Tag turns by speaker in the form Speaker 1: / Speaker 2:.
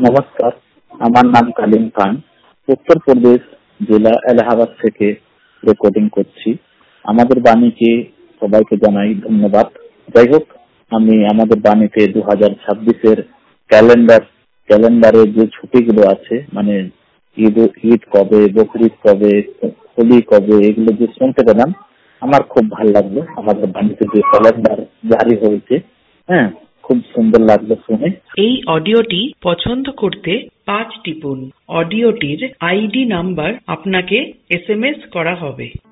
Speaker 1: নমস্কার, আমার নাম কালিম খান। উত্তরপ্রদেশ জেলা এলাহাবাদ থেকে রেকর্ডিং করছি। আমাদের বাণীকে সবাইকে জানাই ধন্যবাদ। যাই হোক, আমি আমাদের বাণীতে 2026-এর ক্যালেন্ডারে যে ছুটিগুলো আছে, মানে ঈদ কবে, বকরিদ কবে, হোলি কবে, এগুলো যে শুনতে পেলাম আমার খুব ভালো লাগলো। আমাদের বাণীতে যে ক্যালেন্ডার জারি হয়েছে, হ্যাঁ, খুব সুন্দর লাগলো শুনে।
Speaker 2: এই অডিওটি পছন্দ করতে 5 টিপুন। অডিওটির আইডি নাম্বার আপনাকে SMS করা হবে।